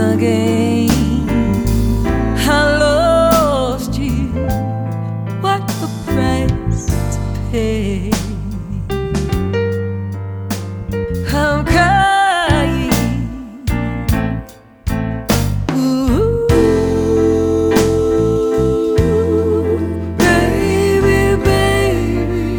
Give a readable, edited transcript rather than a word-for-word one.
again. I lost you. What a price to pay.